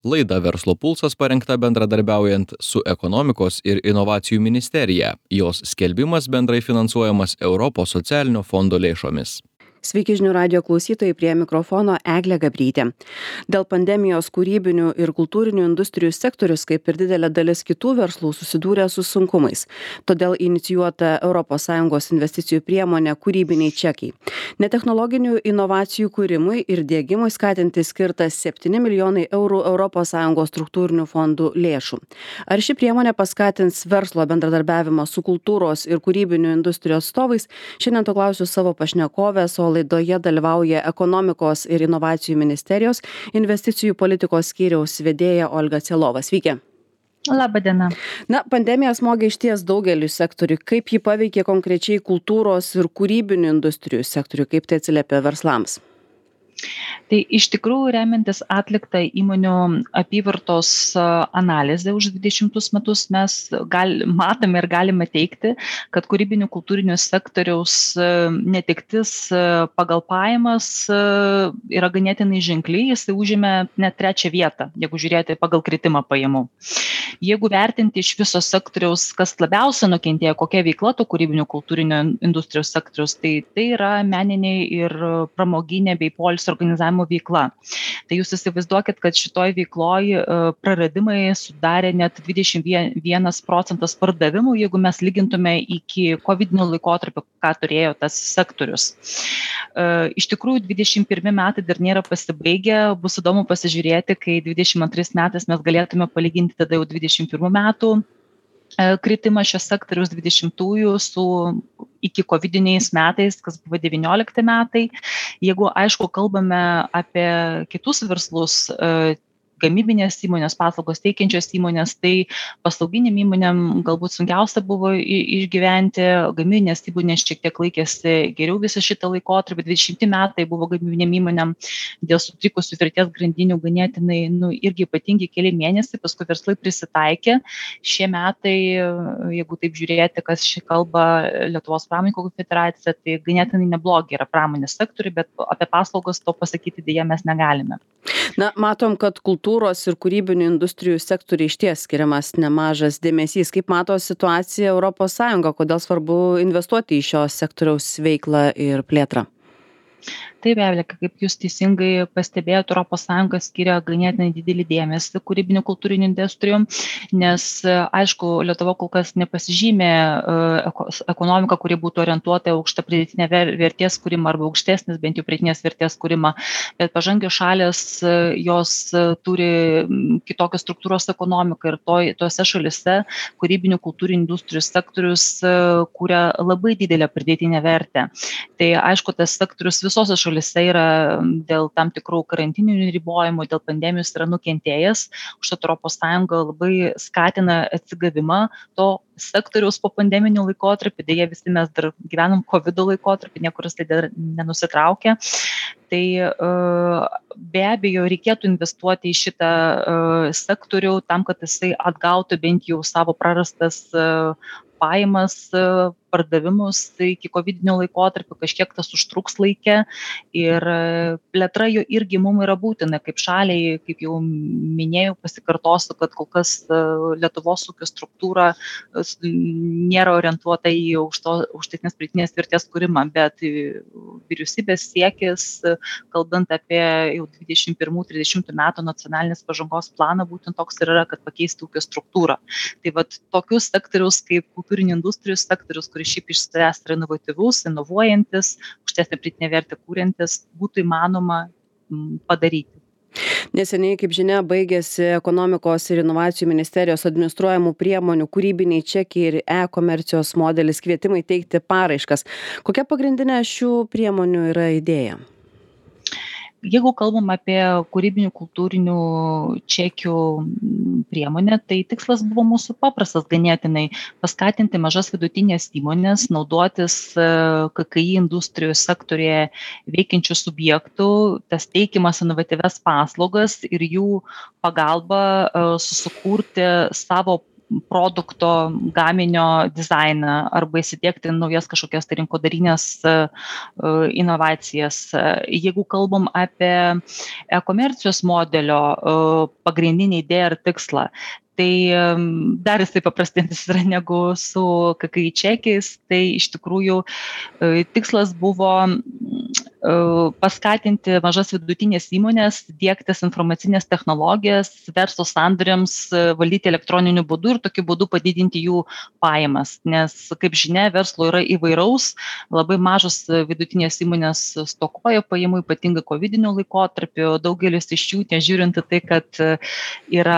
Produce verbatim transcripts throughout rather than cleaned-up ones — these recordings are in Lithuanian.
Laida Verslo pulsas parengta bendradarbiaujant su Ekonomikos ir inovacijų ministerija. Jos skelbimas bendrai finansuojamas Europos socialinio fondo lėšomis. Sveiki žinių radijo klausytojai, prie mikrofono Eglė Gabrytė. Dėl pandemijos kūrybinių ir kultūrinių industrijų sektorius, kaip ir didelė dalis kitų verslų, susidūrė su sunkumais. Todėl inicijuota Europos Sąjungos investicijų priemonė kūrybiniai čekiai. Netechnologinių inovacijų kūrimui ir diegimui skatinti skirtas septyni milijonai eurų Europos Sąjungos struktūrinių fondų lėšų. Ar ši priemonė paskatins verslo bendradarbiavimą su kultūros ir kūrybinių industrijų atstovais? Šiandien to klausiu savo pašnekovės, o laidoje dalyvauja Ekonomikos ir inovacijų ministerijos investicijų politikos skyriaus vedėja Olga Cielova. Sveiki. Labą dieną. Na, pandemija smogė išties daugeliu sektorių. Kaip ji paveikė konkrečiai kultūros ir kūrybinių industrijų sektorių? Kaip tai atsiliepia verslams? Tai iš tikrųjų, remiantis atliktą įmonių apyvartos analizę už dvidešimtus metus, mes gal, matome ir galime teikti, kad kūrybinių kultūrinių sektoriaus netektis pagal pajamas yra ganėtinai ženkli, jis užėmė net trečią vietą, jeigu žiūrėti pagal kritimą pajamų. Jeigu vertinti iš viso sektoriaus, kas labiausiai nukentėjo, kokia veikla to kūrybinių kultūrinio industrijos sektoriaus, tai tai yra meniniai ir pramoginė bei poilsio organizavimo veikla. Tai jūs įsivaizduokit, kad šitoj veikloj praradimai sudarė net dvidešimt vienas procentas pardavimų, jeigu mes lygintume iki kovidinio laikotarpio, ką turėjo tas sektorius. Iš tikrųjų, dvidešimt pirmi metai dar nėra pasibaigę, bus įdomu pasižiūrėti, kai dvidešimt antrais metais mes galėtume palyginti tada jau dvidešimt pirmų metų kritimą šios sektoriaus dvidešimtųjų su iki kovidiniais metais, kas buvo devyniolikti metai. Jeigu, aišku, kalbame apie kitus verslus, gamybinės įmonės, paslaugos teikiančios įmonės, tai paslauginiam įmonėm galbūt sunkiausia buvo išgyventi, gamybinės įmonės šiek tiek laikėsi geriau visą šitą laikotarpį. dvidešimti metai buvo gamybinėm įmonėm dėl sutrikusių vertės grandinių ganėtinai, nu, irgi ypatingi keli mėnesiai, paskui verslai prisitaikė. Šie metai, jeigu taip žiūrėti, kas šį kalba Lietuvos pramoninkų federacija, tai ganėtinai neblogi yra pramonės sektoriai, bet apie paslaugas to pasakyti dėja mes negalime. Na, matom, kad kultūros ir kūrybinių industrijų sektoriai išties skiriamas nemažas dėmesys. Kaip mato situaciją Europos Sąjunga, kodėl svarbu investuoti į šios sektoriaus veiklą ir plėtrą? Taip, Evelė, kaip jūs teisingai pastebėjote, Europos Sąjunga skiria ganėtinai didelį dėmesį kūrybinių kultūrinių industrijų, nes, aišku, Lietuva kol kas nepasižymė ekonomiką, kuri būtų orientuota aukštą pridėtinę vertės kūrimą arba aukštesnis bent jau pridėtinės vertės kūrimą, bet pažangios šalės jos turi kitokios struktūros ekonomiką ir to, tose šalise kūrybinių kultūrinių industrijų sektorius kuria labai didelę pridėtinę vertę. Tai, aišku, tas sektorius visose šalise yra dėl tam tikrų karantininių ribojimų, dėl pandemijos yra nukentėjęs. Užtat Europos Sąjunga labai skatina atsigavimą to sektoriaus po pandeminių laikotarpį. Deja, visi mes dar gyvenam kovido laikotarpį, niekuris tai dar nenusitraukė. Tai be abejo reikėtų investuoti į šitą sektorių tam, kad jisai atgautų bent jau savo prarastas pajamas, pardavimus iki kovidinio laikotarpio, kažkiek tas užtruks laike ir plėtra jo irgi mums yra būtina kaip šaliai, kaip jau minėjau, pasikartosiu, kad kol kas Lietuvos ūkio struktūra nėra orientuota į aukšto, aukštesnės pridėtinės vertės kūrimą, bet vyriausybės siekis, kalbant apie jau dvidešimt pirmų trisdešimtų metų nacionalinės pažangos planą, būtent toks ir yra, kad pakeisti ūkio struktūrą. Tai vat tokius sektorius kaip kultūrinių industrijų sektorius, kuris šiaip iš savęs yra inovatyvus, inovuojantis, aukštesnę pridėtinę vertę kūriantis, būtų įmanoma padaryti. Neseniai, kaip žinia, baigėsi Ekonomikos ir inovacijų ministerijos administruojamų priemonių kūrybiniai čekiai ir e-komercijos modelis kvietimai teikti paraiškas. Kokia pagrindinė šių priemonių yra idėja? Jeigu kalbam apie kūrybinių kultūrinių čekių priemonę, tai tikslas buvo mūsų paprastas ganėtinai paskatinti mažas vidutinės įmonės naudotis K K I industrijų sektorėje veikiančių subjektų, tas teikiamas inovatyvias paslaugas ir jų pagalba susikurti savo produkto, gaminio dizainą arba įsidiegti naujas kažkokias tai rinkodarinės inovacijas. Jeigu kalbam apie e-komercijos modelio pagrindinį idėją ir tikslą, tai dar jisai paprastesnis yra negu su K K I čekiais. Tai iš tikrųjų tikslas buvo paskatinti mažas vidutinės įmonės diegtis informacinės technologijas verslo sandoriams valdyti elektroniniu būdu ir tokiu būdu padidinti jų pajamas. Nes, kaip žinia, verslo yra įvairaus, labai mažos vidutinės įmonės stokoja pajamų, ypatingai kovidiniu laikotarpiu. Daugelis iš jų, nežiūrint į tai, kad yra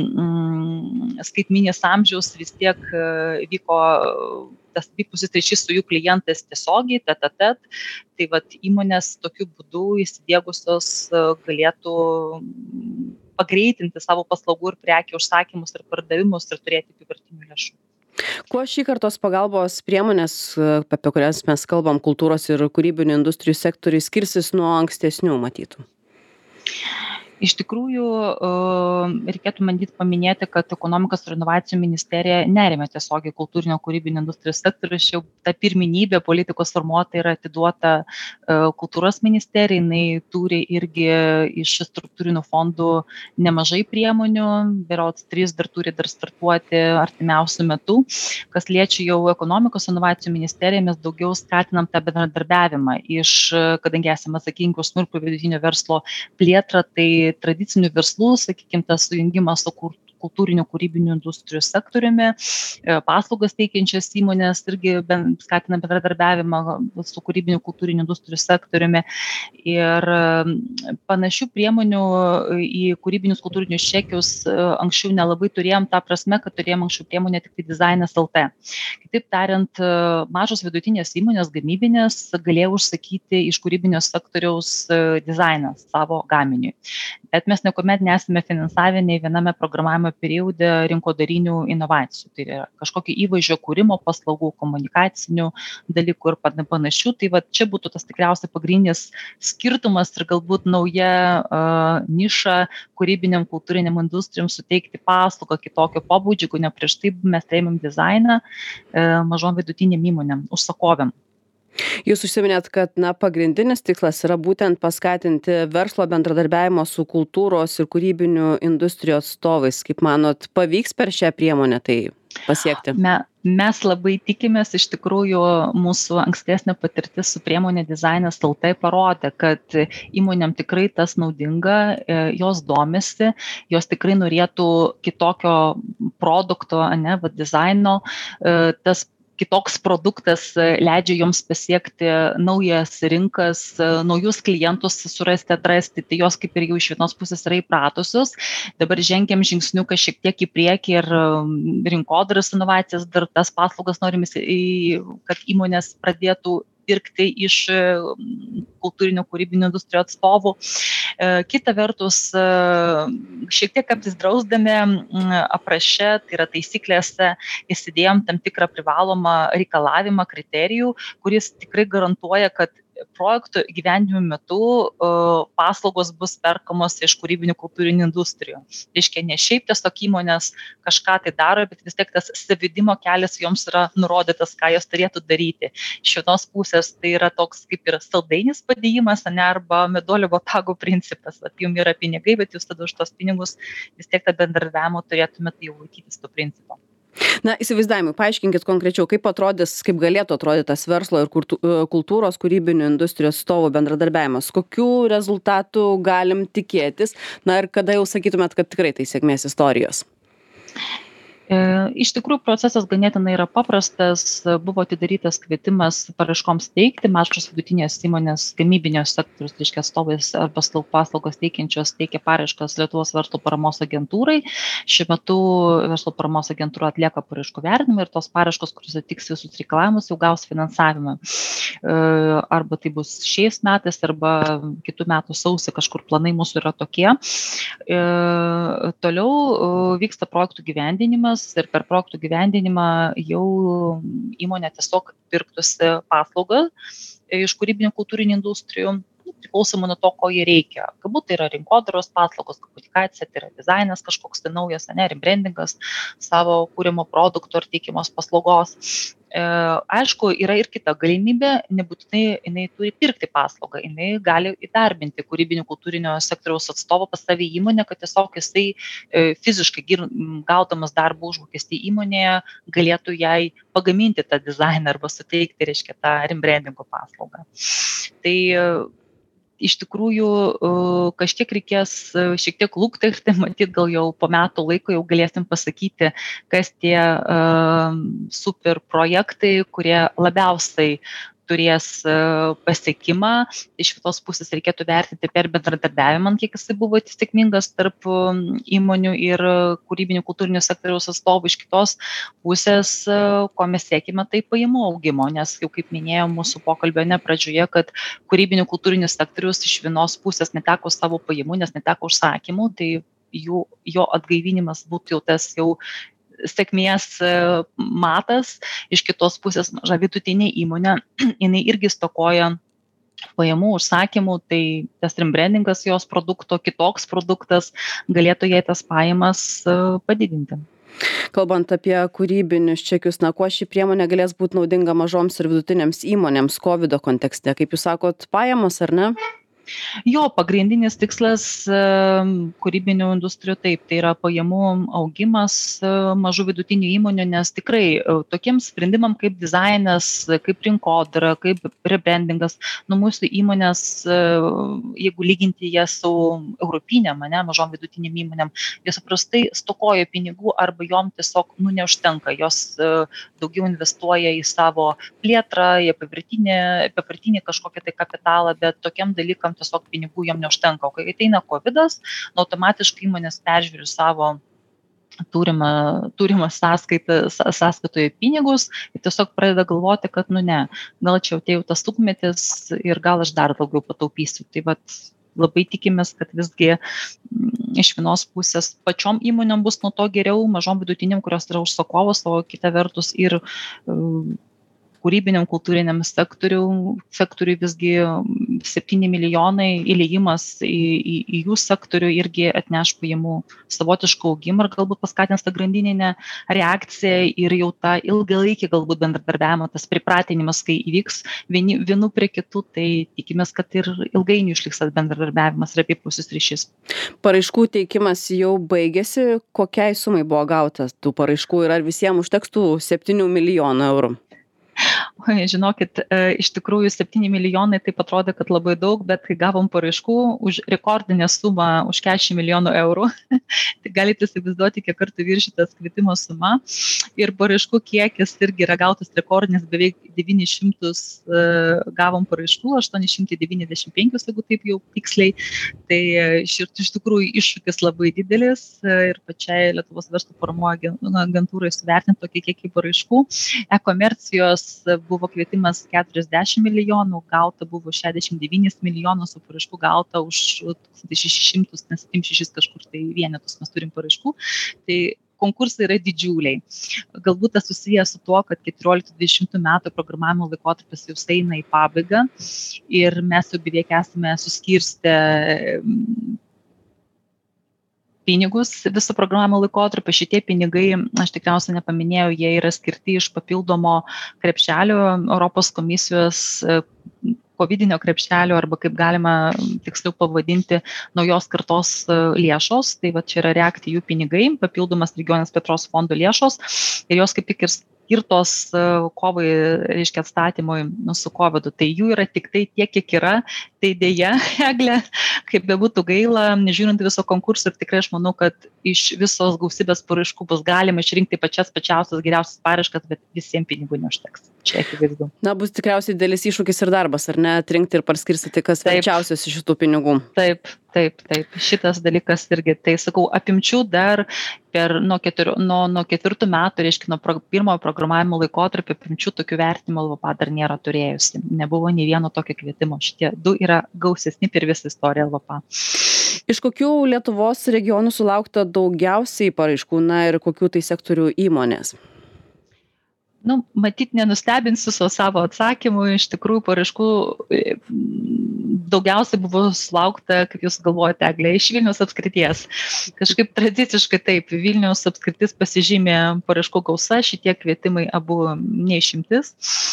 mm, skaitminės amžiaus, vis tiek vyko tas abipusis ryšys su jų klientais tiesiogiai, tet a tet. Tai vat įmonės tokiu būdu įsidiegusios galėtų pagreitinti savo paslaugų ir prekių užsakymus ir pardavimus ir turėti apyvartinių lėšų. Kuo šį kartos pagalbos priemonės, apie kurias mes kalbam, kultūros ir kūrybinių industrijų sektoriai skirsis nuo ankstesnių matytų? Iš tikrųjų, reikėtų bandyti paminėti, kad ekonomikos ir inovacijų ministerija neremia tiesiogiai kultūrinio kūrybinio industrijų sektorius. Jau ta pirmenybė politikos formuota yra atiduota kultūros ministerijai. Jinai turi irgi iš struktūrinių fondų nemažai priemonių, berods trys dar turi dar startuoti artimiausių metų. Kas liečia jau ekonomikos ir inovacijų ministeriją, mes daugiau skatinam tą bendradarbiavimą. Iš, kadangi esame atsakingi už smulkų vidutinio verslo plėtrą, tai tradicinių verslų, sakykime, tas sujungimas su kultūrinių kūrybinių industrijų sektoriumi, paslaugas teikiančias įmonės irgi skatina bendradarbiavimą su kūrybinių kultūrinių industrijų sektoriumi. Ir panašių priemonių į kūrybinius kultūrinius čekius anksčiau nelabai turėjom, tą prasme, kad turėjom anksčiau priemonę tik tai dizainas taškas el tė. Kitaip tariant, mažos vidutinės įmonės gamybinės galėjo užsakyti iš kūrybinio sektoriaus dizainą savo gaminiui. Bet mes niekuomet nesame finansavę nei viename programavimo periode rinkodarinių inovacijų. Tai yra kažkokio įvaizdžio kūrimo paslaugų, komunikacinių dalykų ir panašių. Tai va čia būtų tas tikriausiai pagrindinis skirtumas ir galbūt nauja uh, niša kūrybiniam kultūriniam industrijom suteikti paslaugą kitokio pobūdžio, jeigu ne prieš tai mes rėmėm dizainą uh, mažom vidutiniam įmonėm, užsakovėm. Jūs užsiminėt, kad na, pagrindinis tikslas yra būtent paskatinti verslo bendradarbiavimo su kultūros ir kūrybinių industrijų atstovais. Kaip manot, pavyks per šią priemonę tai pasiekti? Me, mes labai tikimės, iš tikrųjų mūsų ankstesnė patirtis su priemonė dizainas taškas el tė parodė, kad įmonėm tikrai tas naudinga, jos domisi, jos tikrai norėtų kitokio produkto, ne, va, dizaino, tas kitoks produktas leidžia joms pasiekti naujas rinkas, naujus klientus surasti, atrasti, tai jos kaip ir jau iš vienos pusės yra įpratusios. Dabar žengiam žingsniuką šiek tiek į priekį ir rinkodaros inovacijas, dar tas paslaugas norim, kad įmonės pradėtų pirkti iš kultūrinio kūrybinio industrijų atstovų. Kita vertus, šiek tiek apsidrausdami apraše, tai yra taisyklėse, įsidėjom tam tikrą privalomą reikalavimą, kriterijų, kuris tikrai garantuoja, kad projektų gyvenimo metu uh, paslaugos bus perkamos iš kūrybinių kultūrinių industrijų. Reiškia, ne šiaip tiesiog įmonės kažką tai daro, bet vis tiek tas savidimo kelias joms yra nurodytas, ką jos turėtų daryti. Iš vienos pusės tai yra toks kaip ir saldainis padėjimas, ne, arba meduolio botago principas. At jums yra pinigai, bet jūs tada už tos pinigus vis tiek tą bendravimo turėtumėte jau laikytis to principo. Na, įsivaizdavimui, paaiškinkit konkrečiau, kaip atrodys, kaip galėtų atrodyti tas verslo ir kultūros kūrybinių industrijų atstovų bendradarbiavimas. Kokių rezultatų galim tikėtis? Na ir kada jau sakytumėt, kad tikrai tai sėkmės istorijos? Iš tikrųjų, procesas ganėtinai yra paprastas. Buvo atidarytas kvietimas paraiškoms teikti. Mažos vidutinės įmonės gamybinio sektoriaus, reiškia atstovais arba paslaugos teikiančios teikia paraiškas Lietuvos verslo paramos agentūrai. Šiuo metu verslo paramos agentūra atlieka paraiškų vertinimą ir tos paraiškos, kurios atitiks visus reikalavimus, jau gaus finansavimą. Arba tai bus šiais metais, arba kitų metų sausį, kažkur planai mūsų yra tokie. Toliau vyksta projektų gyvendinimas. Ir per projektų gyvendinimą jau įmonė tiesiog pirktųsi paslaugą iš kūrybinių kultūrinių industrijų. priklausomai nuo to, ko jie reikia. Galbūt tai yra rinkodaros paslaugos, komunikacija, tai yra dizainas kažkoks tai naujas, ne, rebrandingas savo kūrimo produkto ar teikimos paslaugos. E, aišku, yra ir kita galimybė, nebūtinai jinai turi pirkti paslaugą, jinai gali įdarbinti kūrybinio kultūrinio sektoriaus atstovą pas savį įmonę, kad tiesiog jisai e, fiziškai gir, gaudamas darbo užmokestį įmonėje galėtų jai pagaminti tą dizainą arba suteikti, reiškia, tą rebrandingo paslaugą. Tai iš tikrųjų kažkiek reikės šiek tiek luktelti, matyt, gal jau po metų laiko jau galėsim pasakyti, kas tie uh, super projektai, kurie labiausiai turės pasiekimą. Iš kitos pusės reikėtų vertinti per bendradarbiavimą, kiek jisai buvo sėkmingas tarp įmonių ir kūrybinių kultūrinių sektoriaus atstovų. Iš kitos pusės, ko mes siekime, tai pajamų augimo, nes jau kaip minėjau mūsų pokalbio ne pradžioje, kad kūrybinių kultūrinių sektoriaus iš vienos pusės neteko savo pajamų, nes neteko užsakymų, tai jų, jo atgaivinimas būtų jau tas jau sėkmės matas. Iš kitos pusės maža vidutinė įmonė, jinai irgi stokoja pajamų, užsakymų, tai tas rebrandingas jos produkto, kitoks produktas galėtų jai tas pajamas padidinti. Kalbant apie kūrybinius čekius, na, kuo ši priemonė galės būti naudinga mažoms ir vidutinėms įmonėms kovido kontekste? Kaip jūs sakot, pajamos ar ne? Jo, pagrindinis tikslas kūrybinių industrijų taip, tai yra pajamų augimas mažų vidutinių įmonių, nes tikrai tokiems sprendimam kaip dizainas, kaip rinkodara, kaip rebrandingas, nu mūsų įmonės, jeigu lyginti jas su europinėm, ne, mažom vidutiniam įmonėm, jos paprastai stokoja pinigų arba jom tiesiog nu neužtenka, jos daugiau investuoja į savo plėtrą, į apivartinį, apivartinį kažkokią tai kapitalą, bet tokiam dalykam tiesiog pinigų jom neužtenka. O kai ateina kovidas, nu, automatiškai įmonės peržiūri savo turimą, turimą sąskaitą, sąskaitoje pinigus ir tiesiog pradeda galvoti, kad nu ne, gal čia atėjo tas tūkmetis ir gal aš dar daugiau pataupysiu. Tai vat labai tikimės, kad visgi iš vienos pusės pačiom įmonėm bus nuo to geriau, mažom vidutiniam, kurios yra užsakovos, o kita vertus ir kūrybiniam kultūriniam sektoriui, sektoriui visgi septyni milijonai įliejimas į, į, į jų sektorių irgi atneš pajamų savotišką augimą ir galbūt paskatins tą grandininę reakciją ir jau tą ilgalaikį galbūt bendradarbiavimą, tas pripratinimas, kai įvyks vieni, vienų prie kitų, tai tikimės, kad ir ilgainiui išliks tas bendradarbiavimas ir abipusis ryšys. Paraiškų teikimas jau baigėsi, kokiai sumai buvo gautas tų paraiškų ir ar visiems užteks tų septynių milijonų eurų? Žinokit, iš tikrųjų septyni milijonai taip atrodo, kad labai daug, bet kai gavom paraiškų už rekordinę sumą už keturiasdešimt milijonų eurų, tai galite įsivaizduoti, kiek kartų viršytas kvietimo suma. Ir paraiškų kiekis irgi yra gautas rekordinis, beveik devynis šimtus gavom paraiškų, aštuoni šimtai devyniasdešimt penki, jeigu taip jau tiksliai. Tai iš tikrųjų iššūkis labai didelis ir pačiai Lietuvos verslo forumo agentūrai suvertinti tokį kiekį paraiškų. E-komercijos buvo kvietimas keturiasdešimt milijonų, gauta buvo šešiasdešimt devynis milijonus, o paraiškų gauta už tūkstantį šešis šimtus, nes septyniasdešimt šešis kažkur tai vienetus mes turim paraiškų. Tai konkursai yra didžiuliai. Galbūt tas susijęs su tuo, kad keturioliktų dvidešimtų metų programavimo laikotarpis jau eina į pabaigą ir mes jau beveik esame suskirstę pinigus viso programavimo laikotarpio. Šitie pinigai, aš tikriausiai nepaminėjau, jie yra skirti iš papildomo krepšelio Europos komisijos kovidinio krepšelio arba kaip galima tiksliau pavadinti naujos kartos lėšos. Tai va čia yra reakti jų pinigai, papildomas regioninės plėtros fondo lėšos ir jos kaip tik ir skirtos kovai, reiškia, atstatymui nu, su kovidu. Tai jų yra tik tai tiek, kiek yra. Tai dėja, Eglė, kaip bebūtų gaila, nežiūrint viso konkurso, ir tikrai aš manau, kad iš visos gausybės paraiškų bus galima išrinkti pačias pačiausias geriausias paraiškas, bet visiems pinigų neužteks. Čia akivaizdu. Na, bus tikriausiai didelis iššūkis ir darbas, ar ne, atrinkti ir parskirstyti, kas verčiausias iš šitų pinigų. Taip, taip, taip. Šitas dalykas irgi, tai sakau, apimčių dar per nuo, keturių, nuo, nuo ketvirtų metų, reiškia, nuo pro, pirmojo programavimo laikotarpio apimčių tokių vertimų L V P dar nėra turėjusi. Nebuvo nei vieno tokio kvietimo. Šitie du yra gausesni per visą istoriją L V P. Iš kokių Lietuvos regionų sulaukta daugiausiai paraiškų, na ir kokių tai sektorių įmonės? Nu, matyt, nenustebinsiu su savo atsakymu, iš tikrųjų paraiškų daugiausiai buvo sulaukta, kaip jūs galvojate, Eglė, iš Vilniaus apskrities. Kažkaip tradiciškai taip, Vilniaus apskritis pasižymė paraiškų gausa, šitie kvietimai abu neišimtis.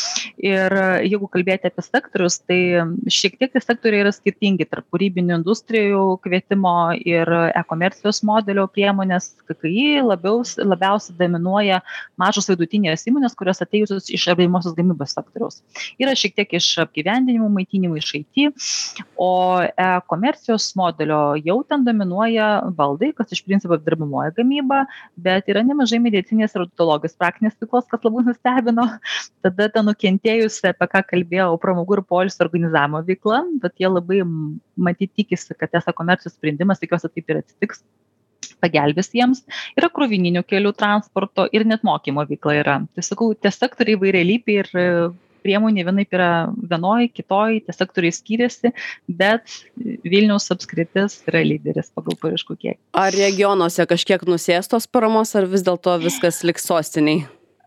Ir jeigu kalbėti apie sektorius, tai šiek tiek tie sektoriai yra skirtingi tarp kūrybinių industrijų kvietimo ir e-komercijos modelio priemonės. K K I labiau, labiausiai dominuoja mažos vidutinės įmonės, kurios atėjusios iš apdirbamosios gamybos sektoriaus. Yra šiek tiek iš apgyvendinimų, maitinimų, iš I T, o e-komercijos modelio jau ten dominuoja baldai, kas iš principo apdirbamoji gamyba, bet yra nemažai medicinės ir odontologijos praktinės veiklos, kas labai nustebino. Tada ta nukentėjusi, apie ką kalbėjau, pramogų ir poilsio organizavimo veikla, bet jie labai matyti tikisi, kad tas e-komercijos sprendimas, tikiuosi taip ir atsitiks, pagelbės jiems. Yra krovininių kelių transporto ir net mokymo veikla yra. Tai sakau, tie sektoriai įvairialypiai ir priemonė vienaip yra vienoj, kitoj, tie sektoriai skiriasi, bet Vilniaus apskritis yra lyderis pagal paraiškų kiekį. Ar regionuose kažkiek nusėstos paramos, ar vis dėlto viskas liks sostiniai?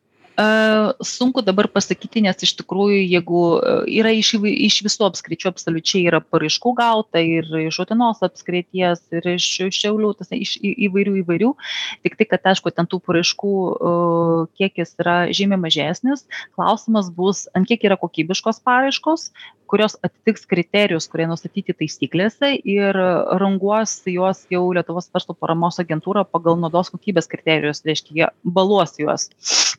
Uh, sunku dabar pasakyti, nes iš tikrųjų, jeigu yra iš, iš visų apskričių absoliučiai yra paraiškų gauta ir iš Utenos apskrities, ir iš Šiaulių, tas, iš įvairių įvairių, tik tai, kad aišku, ten tų paraiškų uh, kiekis yra žymiai mažesnis. Klausimas bus, ant kiek yra kokybiškos paraiškos, kurios atitiks kriterijus, kurie nustatyti taisyklėse ir ranguos juos jau Lietuvos verslo paramos agentūra pagal naudos kokybės kriterijus, reiškia, jie baluos juos.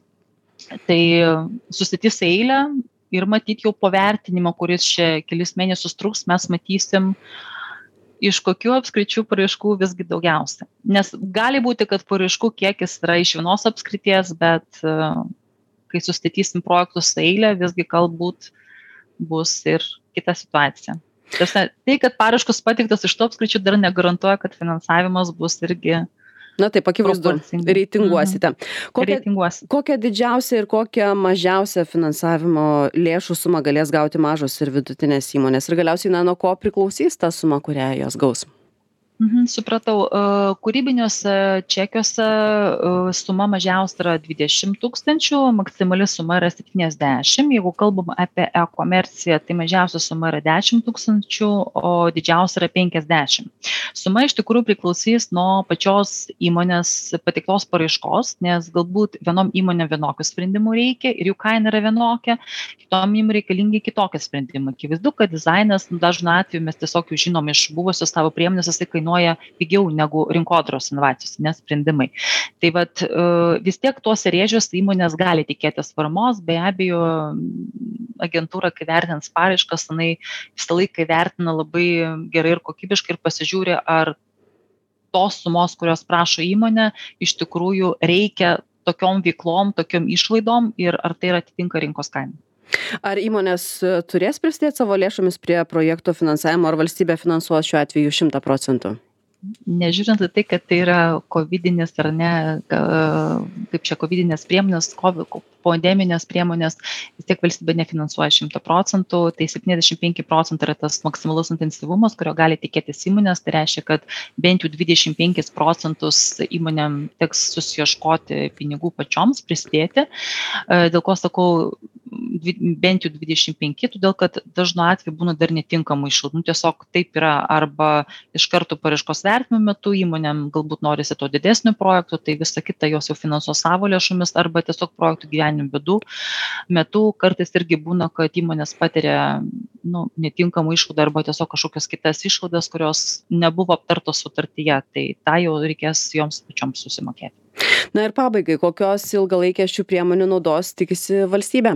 Tai susitys eilę ir matyti jau po vertinimo, kuris čia kelis mėnesius truks, mes matysim, iš kokių apskričių paraiškų visgi daugiausia. Nes gali būti, kad paraiškų kiekis yra iš vienos apskrities, bet kai sustatysim projektus eilę, visgi galbūt bus ir kita situacija. Tai, kad paraiškos pateiktas iš to apskričių, dar negarantuoja, kad finansavimas bus irgi Na taip, akivaizdu, reitinguosite. Kokią, Reitinguosi. kokią didžiausią ir kokią mažiausią finansavimo lėšų sumą galės gauti mažos ir vidutinės įmonės? Ir galiausiai, na, nuo ko priklausys ta suma, kurią jos gaus? Mhm, supratau. Kūrybiniuose čekiuose suma mažiausia yra dvidešimt tūkstančių, maksimali suma yra septyniasdešimt. Jeigu kalbam apie e-komerciją, tai mažiausia suma yra dešimt tūkstančių, o didžiausia yra penkiasdešimt. Suma iš tikrųjų priklausys nuo pačios įmonės pateiktos paraiškos, nes galbūt vienom įmonėm vienokių sprendimų reikia ir jų kaina yra vienokia, kitom įmonėm reikalingi kitokie sprendimai. Akivaizdu, kad dizainas, dažnu atveju mes tiesiog jau žinom iš buvusios savo priemonės, jisai kainuoja pigiau negu rinkodaros inovacijos, nes sprendimai. Tai vat, vis tiek tuose rėžiuose įmonės gali tikėtis paramos, be abejo, agentūra, kai vertins paraiškas, jinai visą laiką vertina labai gerai ir kokybiškai ir pasižiūri, ar tos sumos, kurios prašo įmonė, iš tikrųjų reikia tokiom veiklom, tokiom išlaidom ir ar tai yra atitinka rinkos kainą. Ar įmonės turės prisidėti savo lėšomis prie projekto finansavimo, ar valstybė finansuos šiuo atveju šimtą procentų? Nežiūrint į tai, kad tai yra kovidinis ar ne, kaip čia kovidinės priemonės, pandeminės priemonės, vis tiek valstybė nefinansuoja šimtą procentų, tai septyniasdešimt penki procentai yra tas maksimalus intensyvumas, kurio gali tikėtis įmonės, tai reiškia, kad bent jau dvidešimt penkis procentus įmonėm teks susiieškoti pinigų pačioms, prisidėti. Dėl ko sakau, bent jau dvidešimt penki, todėl kad dažnu atveju būna dar netinkamų išlaidų. Tiesiog taip yra, arba iš karto paraiškos vertinimo metu įmonėm galbūt norisi to didesnio projekto, tai visą kitą jos jau finansuos savo lėšomis, arba tiesiog projektų gyvenimo bėdų metu kartais irgi būna, kad įmonės patiria nu, netinkamų išlaidų arba tiesiog kažkokias kitas išlaidas, kurios nebuvo aptartos sutartyje, tai tą jau reikės joms pačioms susimokėti. Na ir pabaigai, kokios ilgalaikės šių priemonių naudos tikisi valstybė?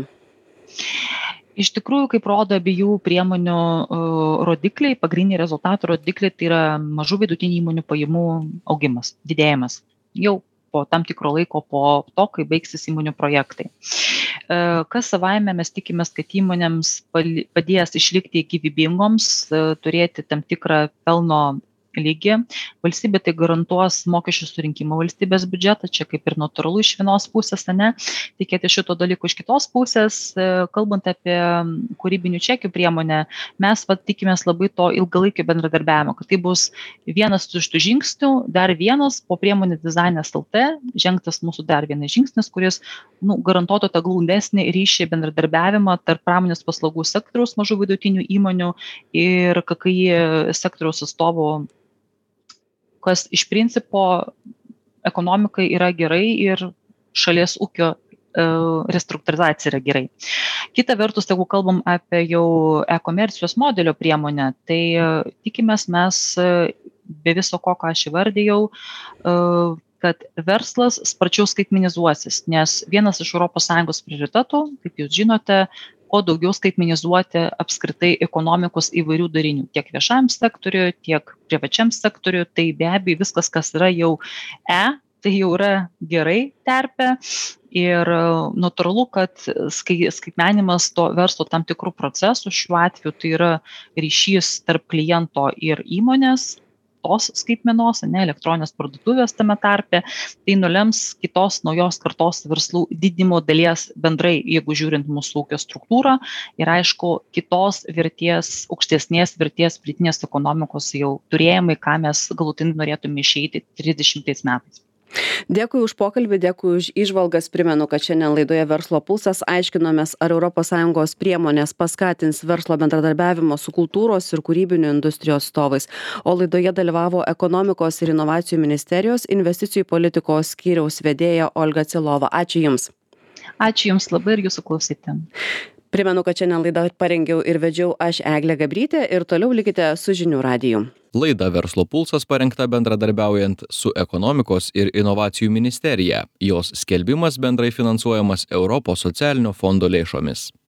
Iš tikrųjų, kaip rodo abiejų priemonių rodikliai, pagrindiniai rezultatų rodikliai, tai yra mažų vidutinių įmonių pajamų augimas, didėjimas. Jau po tam tikro laiko, po to, kai baigsis įmonių projektai. Kas savaime mes tikimės, kad įmonėms padės išlikti gyvybingoms, turėti tam tikrą pelno lygį. Valstybė tai garantuos mokesčių surinkimą valstybės biudžetą, čia kaip ir natūralu iš vienos pusės, ne, tikėti šito dalyko iš kitos pusės. Kalbant apie kūrybinių čekių priemonę, mes vat, tikimės labai to ilgalaikio bendradarbiavimo, kad tai bus vienas iš tų žingsnių, dar vienas po priemonės dizainas L T, žengtas mūsų dar vienas žingsnis, kuris nu, garantuotų tą glaudesnį ryšį bendradarbiavimą tarp pramonės paslaugų sektoriaus mažų vidutinių įmonių ir K K I sektoriaus atstovų, kas iš principo ekonomikai yra gerai ir šalies ūkio e, restruktūrizacija yra gerai. Kita vertus, jeigu kalbam apie jau e-komercijos modelio priemonę, tai e, tikimės mes e, be viso ko, ką aš įvardėjau, e, kad verslas sparčiau skaitmenizuosis, nes vienas iš Europos Sąjungos prioritetų, kaip jūs žinote, kuo daugiau skaitmenizuoti apskritai ekonomikos įvairių darinių, tiek viešajam sektoriui, tiek privačiam sektoriui, tai be abejo viskas, kas yra jau E, tai jau yra gerai terpė ir natūralu, kad skaitmenimas to verslo tam tikrų procesų, šiuo atveju tai yra ryšys tarp kliento ir įmonės, tos skaitmenos, ne elektroninės parduotuvės tame tarpe, tai nulems kitos naujos kartos verslų didimo dalies bendrai, jeigu žiūrint mūsų ūkio struktūrą ir aišku, kitos vertės, aukštesnės vertės pridėtinės ekonomikos jau turėjimai, ką mes galutinai norėtume išeiti trisdešimtais metais. Dėkui už pokalbį, dėkui už įžvalgas. Primenu, kad šiandien laidoje Verslo pulsas aiškinomės, ar Europos Sąjungos priemonės paskatins verslo bendradarbiavimo su kultūros ir kūrybinių industrijų atstovais. O laidoje dalyvavo Ekonomikos ir inovacijų ministerijos investicijų politikos skyriaus vedėja Olga Cilova. Ačiū Jums. Ačiū Jums labai ir Jūsų klausytėm. Primenu, kad šiandien laidą parengiau ir vedžiau aš Eglė Gabrytė ir toliau likite su Žinių radiju. Laida Verslo pulsas parengta bendradarbiaujant su Ekonomikos ir inovacijų ministerija. Jos skelbimas bendrai finansuojamas Europos socialinio fondo lėšomis.